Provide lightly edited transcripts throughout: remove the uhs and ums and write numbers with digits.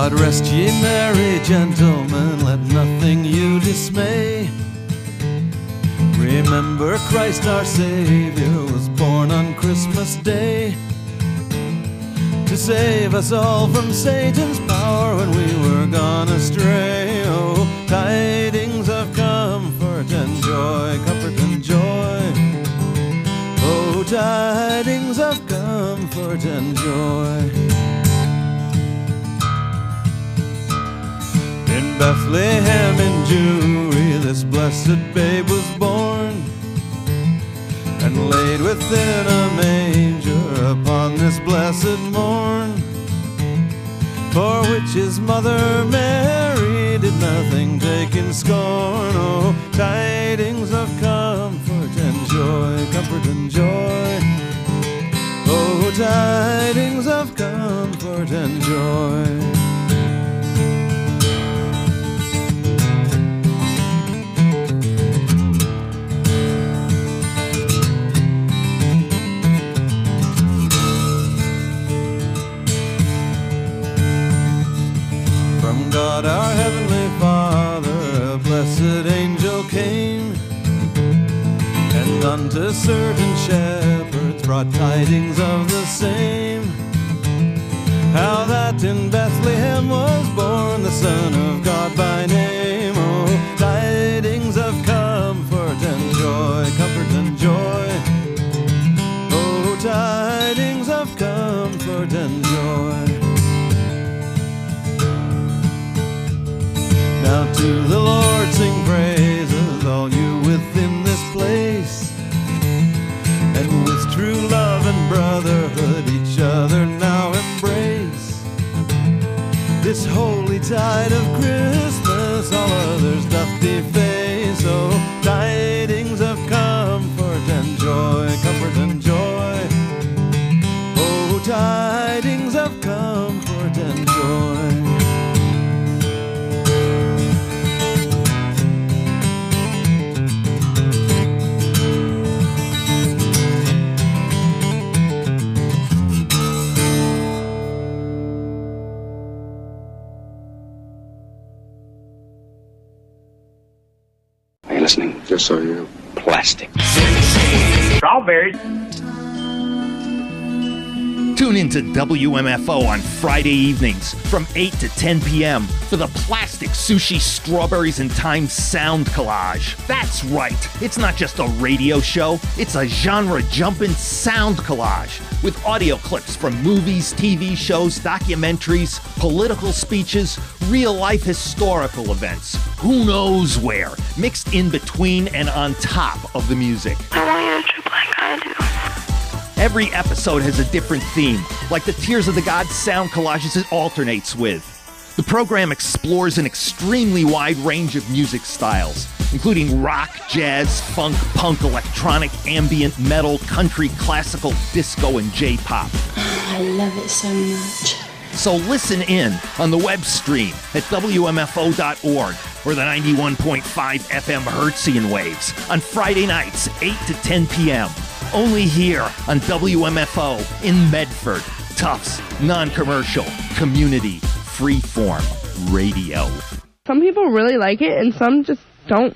God rest ye merry gentlemen, let nothing you dismay. Remember Christ our Savior was born on Christmas Day to save us all from Satan's power when we were gone astray. Oh, tidings of comfort and joy, comfort and joy. Oh, tidings of comfort and joy. In Bethlehem in Jewry, this blessed babe was born and laid within a manger upon this blessed morn, for which his mother Mary did nothing take in scorn. Oh, tidings of comfort and joy, comfort and joy. Oh, tidings of comfort and joy. God our heavenly Father, a blessed angel came, and unto certain shepherds brought tidings of the same, how that in Bethlehem was born the Son of God by name. Oh, tidings of comfort and joy, comfort and joy. Oh, tidings of comfort and joy. Now to the Lord sing praises, all you within this place, and with true love and brotherhood each other now embrace. This holy tide of Christmas all others doth deface. Oh, tidings of comfort and joy, comfort and joy. Oh, tidings of comfort and joy. Listening? Yes, I am. Plastic. Strawberries. Tune into WMFO on Friday evenings from 8 to 10 p.m. for the Plastic Sushi Strawberries and Time Sound Collage. That's right, it's not just a radio show, it's a genre-jumping sound collage with audio clips from movies, TV shows, documentaries, political speeches, real-life historical events, who knows where, mixed in between and on top of the music. I want you to trip like I do. Every episode has a different theme, like the Tears of the Gods sound collages it alternates with. The program explores an extremely wide range of music styles, including rock, jazz, funk, punk, electronic, ambient, metal, country, classical, disco, and J-pop. I love it so much. So listen in on the web stream at WMFO.org or the 91.5 FM Hertzian waves on Friday nights, 8 to 10 p.m. Only here on WMFO in Medford. Tufts, non-commercial, community, freeform radio. Some people really like it and some just don't.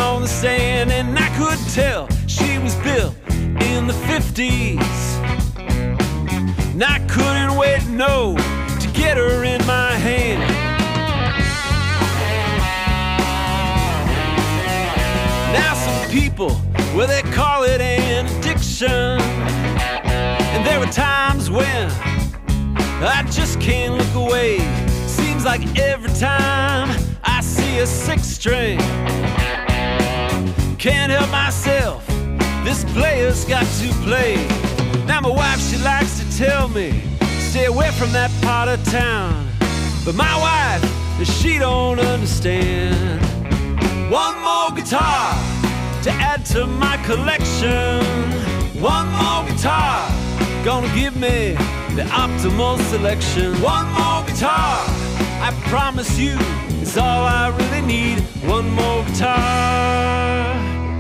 on the stand, and I could tell she was built in the 50s. And I couldn't wait, no, to get her in my hand. Now some people, well, they call it an addiction. And there were times when I just can't look away. Seems like every time I see a six string, can't help myself, this player's got to play. Now my wife, she likes to tell me, stay away from that part of town. But my wife, she don't understand. One more guitar to add to my collection. One more guitar, gonna give me the optimal selection. One more guitar, I promise you, it's all I really need. One more guitar.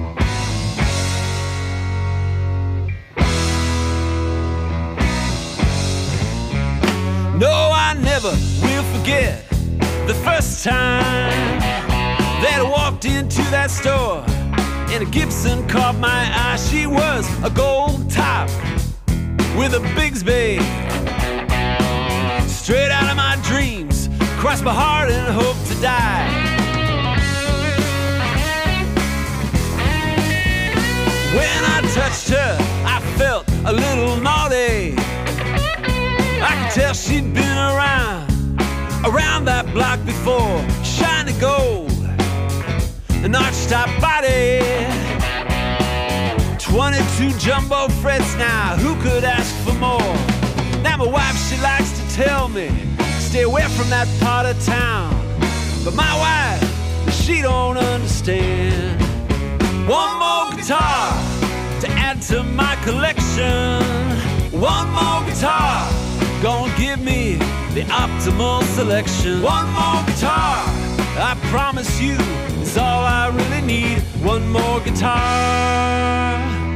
No, I never will forget the first time that I walked into that store and a Gibson caught my eye. She was a gold top with a Bigsby, straight out of my dreams, crossed my heart and hope to die. When I touched her, I felt a little naughty. I could tell she'd been around that block before. Shiny gold, an arch-top body, 22 jumbo frets. Now who could ask for more? Now my wife, she likes to tell me, stay away from that part of town. But my wife, she don't understand. One more guitar to add to my collection. One more guitar, gonna give me the optimal selection. One more guitar, I promise you, is all I really need. One more guitar.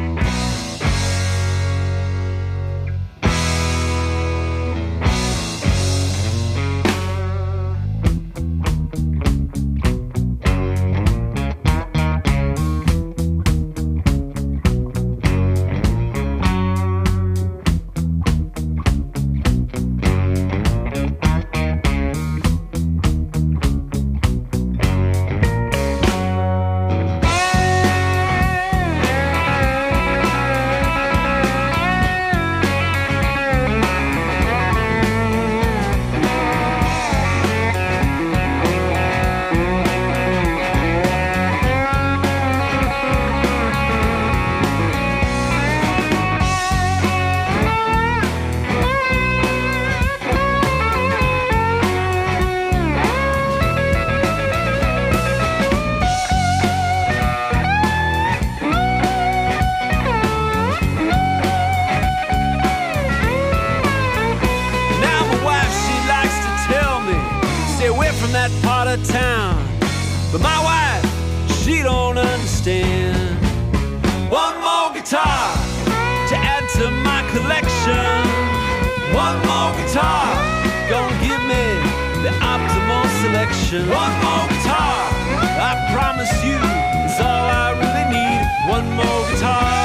Town, but my wife, she don't understand. One more guitar to add to my collection. One more guitar, gonna give me the optimal selection. One more guitar, I promise you, is all I really need. One more guitar.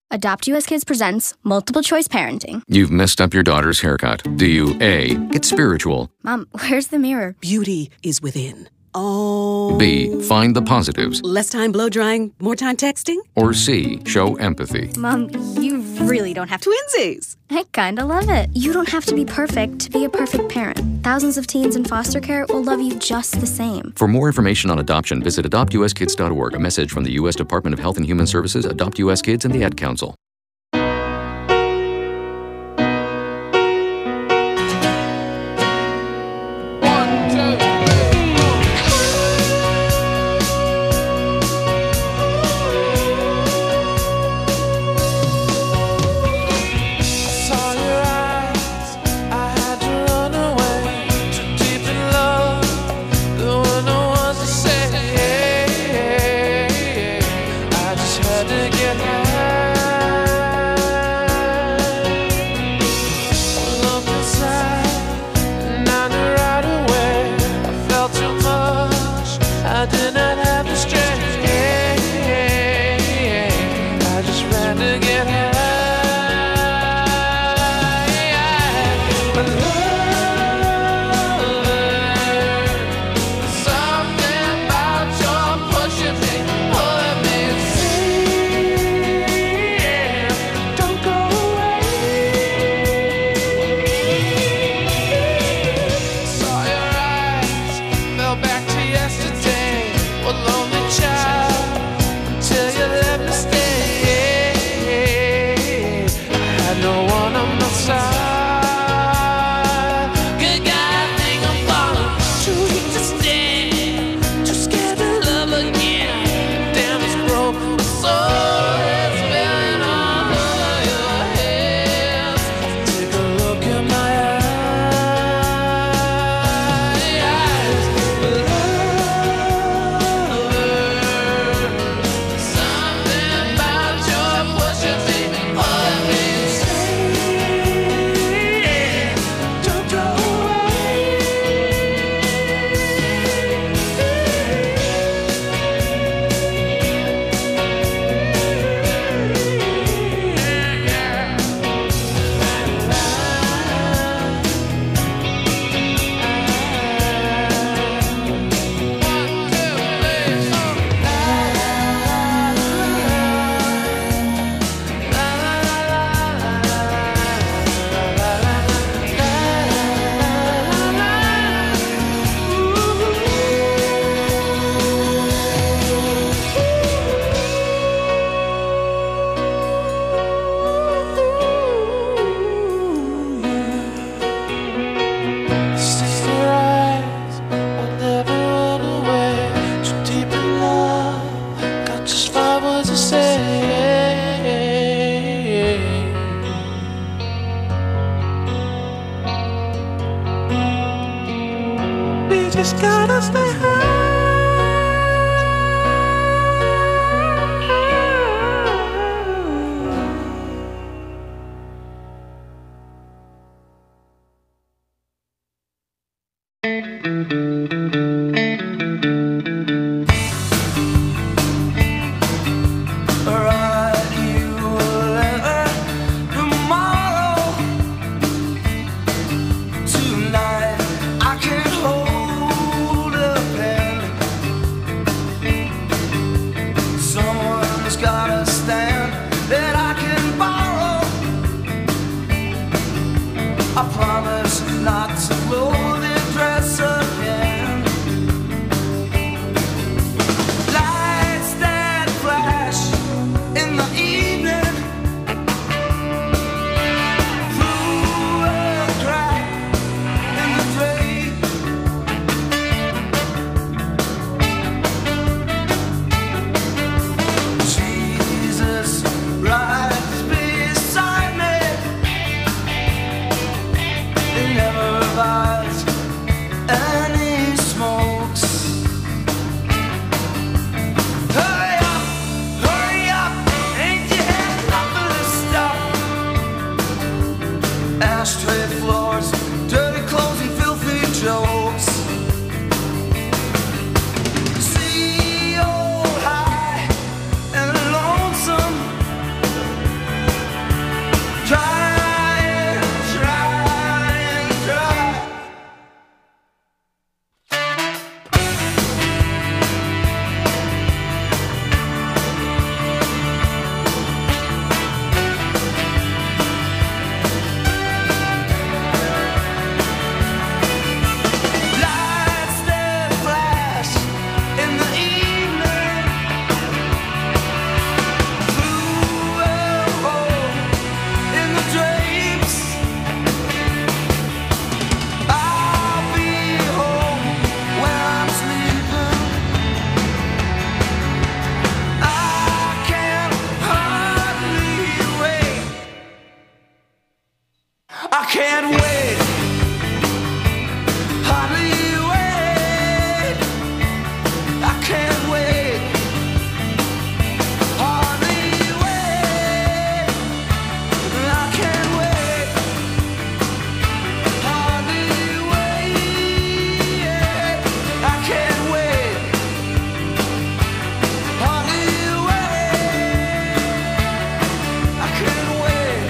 Adopt US Kids presents Multiple Choice Parenting. You've messed up your daughter's haircut. Do you A, get spiritual? Mom, where's the mirror? Beauty is within. Oh. B, find the positives? Less time blow drying, more time texting? Or C, show empathy? Mom, you really don't have to. Twinsies! I kinda love it. You don't have to be perfect to be a perfect parent. Thousands of teens in foster care will love you just the same. For more information on adoption, visit adoptuskids.org. A message from the U.S. Department of Health and Human Services, Adopt U.S. Kids, and the Ad Council. can't wait, hardly wait. I can't wait, hardly wait. I can't wait, hardly wait. I can't wait, hardly wait. I can't wait.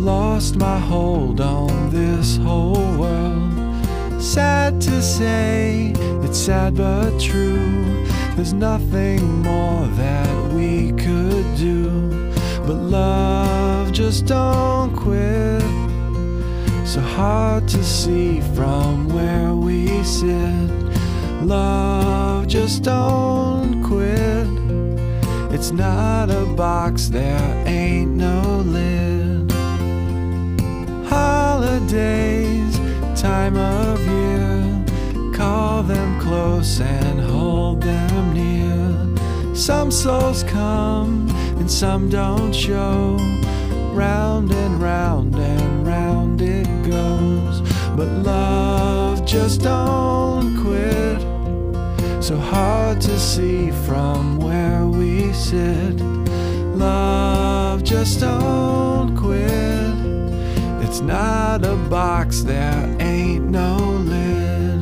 lost my hold on this whole world. Sad to say, it's sad but true. There's nothing more that we could do. But love just don't quit. So hard to see from where we sit. Love just don't quit. It's not a box, there ain't no lid. Holidays, time of year, call them close and hold them near. Some souls come and some don't show. Round and round and round it goes. But love just don't quit. So hard to see from where we sit. Love just don't quit. It's not a box, there ain't no lid.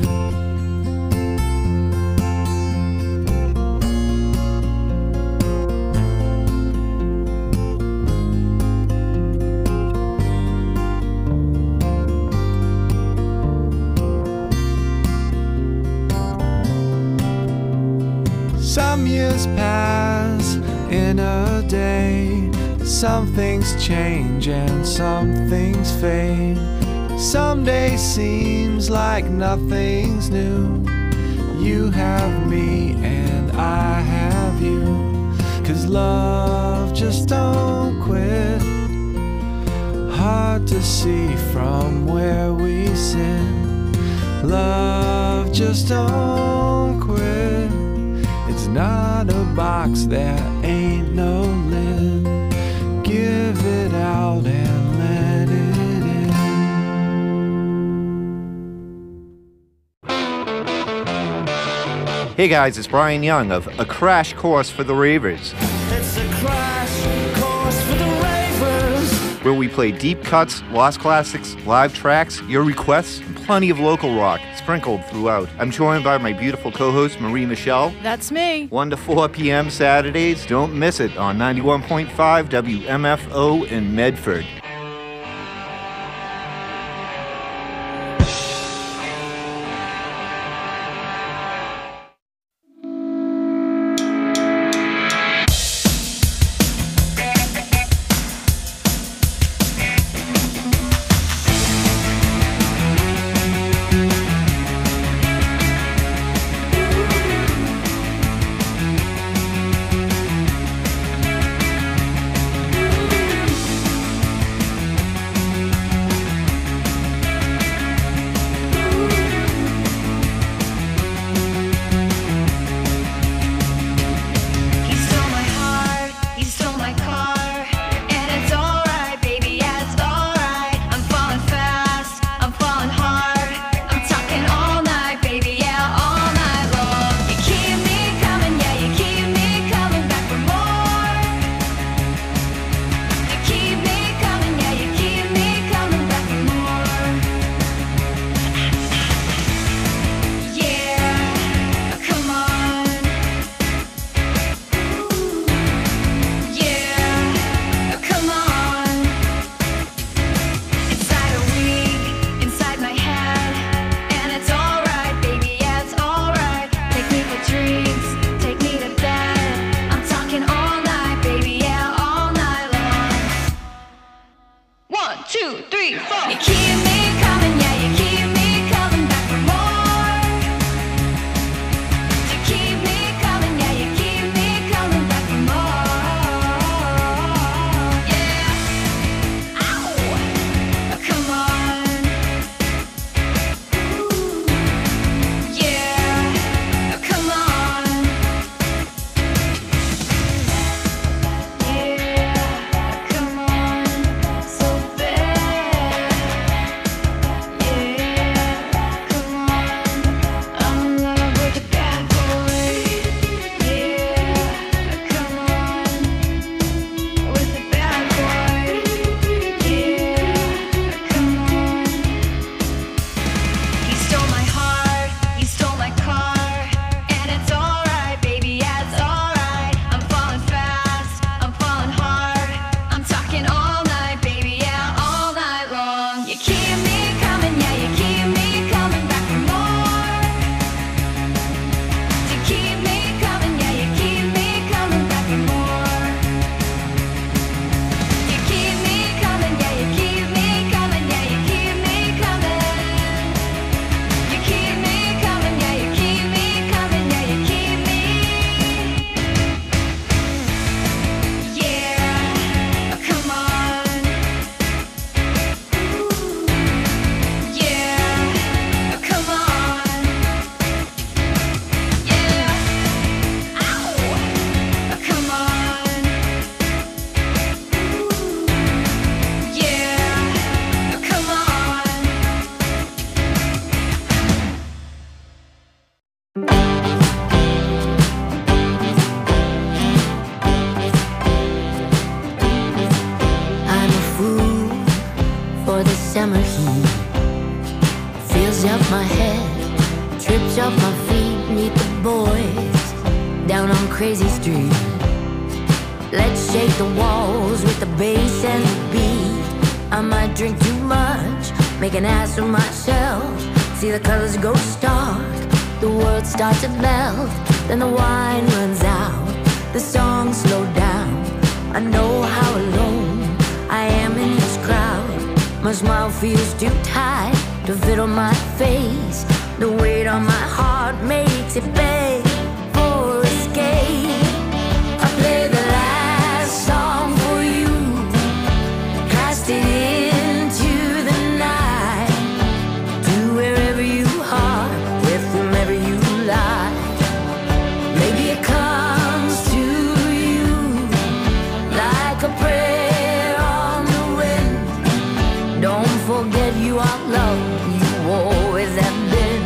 Some years pass in a day. Some things change and some things fade. Some day seems like nothing's new. You have me and I have you. 'Cause love just don't quit. Hard to see from where we sit. Love just don't quit. It's not a box, there ain't no lid. Give it out and let it in. Hey guys, it's Brian Young of A Crash Course for the Ravers. It's a crash course for the Ravers. Where we play deep cuts, lost classics, live tracks, your requests, and plenty of local rock sprinkled throughout. I'm joined by my beautiful co-host, Marie Michelle. That's me. 1 to 4 p.m. Saturdays. Don't miss it on 91.5 WMFO in Medford. summer heat fills up my head, trips up my feet. Meet the boys down on Crazy Street. Let's shake the walls with the bass and the beat. I might drink too much, make an ass of myself. See the colors go stark, the world starts to melt. Then the wine runs out, the songs slow down. I know how alone I am in this crowd. My smile feels too tight to fit on my face. The weight on my heart makes it beg for escape. I play the last song for you, cast it into the night, to wherever you are, with whomever you lie. Maybe it comes to you like a prayer on the wind. Don't forget you are loved, you always have been.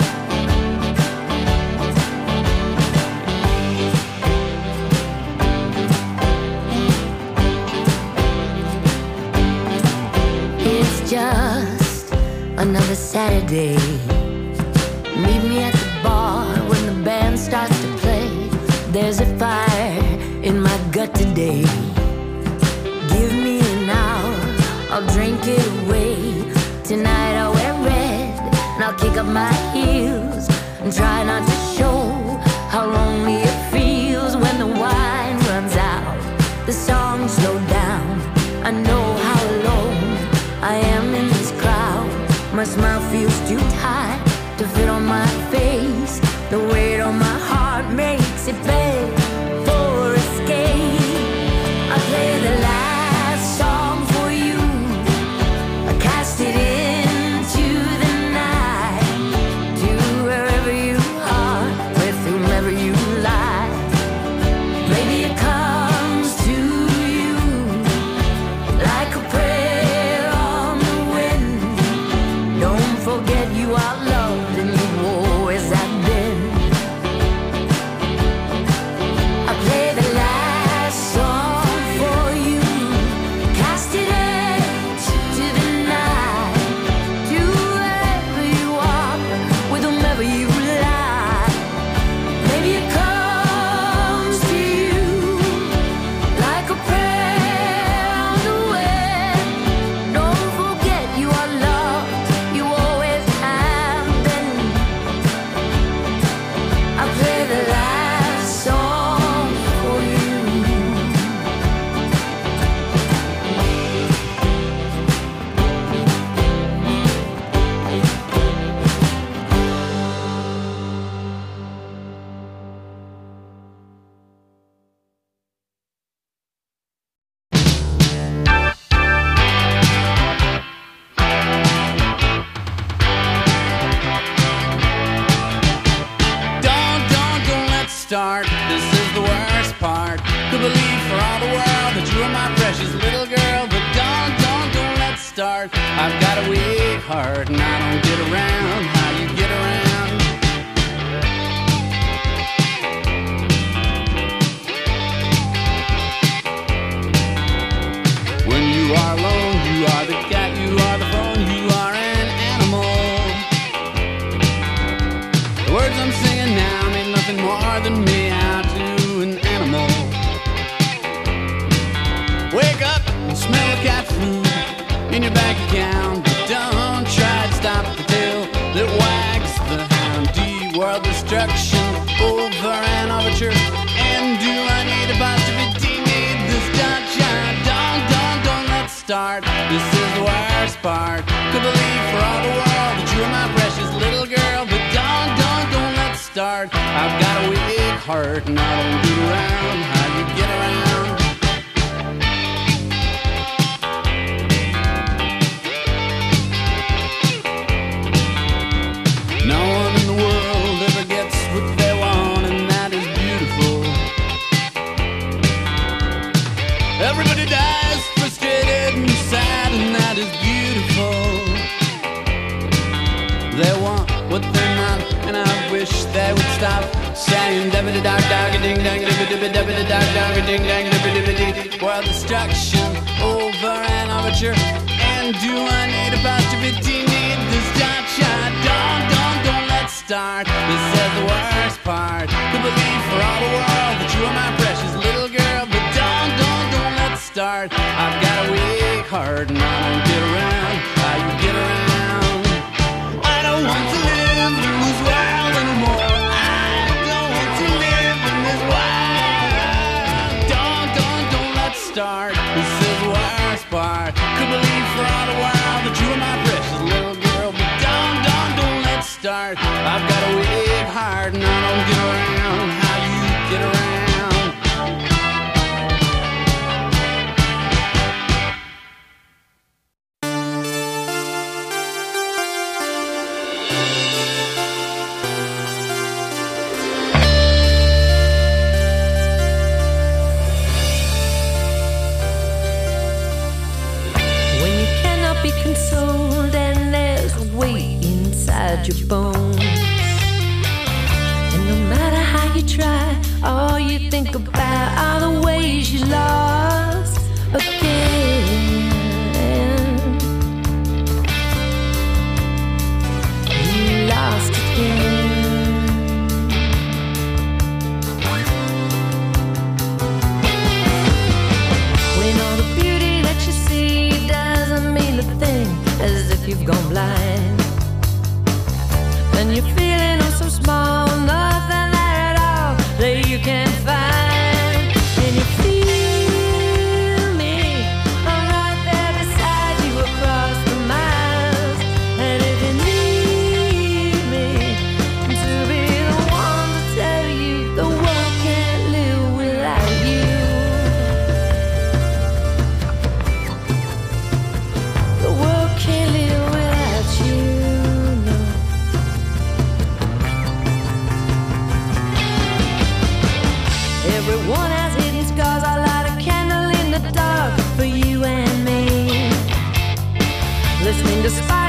It's just another Saturday. Meet me at the bar when the band starts to play. There's a fire in my gut today. Give me an hour, I'll drink it away. Tonight I'll wear red and I'll kick up my heels and try not to show how lonely it feels when the wine runs out, the songs slow down. I know how alone I am in this crowd. My smile feels too tight to fit on my face. The weight on my heart makes it beg for escape. I play the last song for you, I cast it into the night, to wherever you are, with whomever you lie. Maybe it comes to you like a prayer on the wind. Don't forget you are loved and you always have been. I play the last song for you, cast it into the night, to wherever you are, with whomever you lie. Maybe it comes to you like a prayer on the wind. Don't forget you are loved, you always have been. I play the last song for you. Don't let's start. This is the worst part. Could believe for all the world that you are my precious little girl, but don't let's start. I've got a weak heart and I don't get around how you get around. When you are alone, you are the cat, you are the phone, you are an animal. The words I'm singing now mean nothing more than me out to an animal. Wake up and smell the cat food in your bank account, but don't try to stop the tail that wags the hound. D-world destruction over an overture. And do I need a positivity? Need this dungeon? Don't let's start. This is the worst part. Could believe for all the world that you are my precious little girl, but don't let's start. I've got a weak heart and I don't get around how you get around. No one in the world ever gets what they want, and that is beautiful. Everybody dies frustrated and sad, and that is beautiful. They want what they're not, and I wish they would stop saying dabba dog dog ding dang dabba dabba dog dog ding dang dabba dabba. World destruction over an overture. And When do I need apostrophe? Need this dot shot? Don't let's start. This is the worst part. Could believe for all the world that you are my precious little girl, but don't let's start. I've got a weak heart and I don't get around how you get around. I don't want to live in this world anymore. I don't want to live in this world. Don't let's start. This is the worst part. Could believe for all the world that you are my precious little girl, but don't let's start. I've got a weak heart and I don't get around how you get around. Your bones, and no matter how you try, all you think about are the ways you lost again. You lost again. When all the beauty that you see doesn't mean a thing, as if you've gone blind. And you're feeling oh so small, nothing there at all that you can find. And you feel me, I'm right there beside you across the miles. And if you need me to be the one to tell you the world can't live without you, the world can't live without you. Everyone has hidden scars. I light a candle in the dark for you and me. Listening to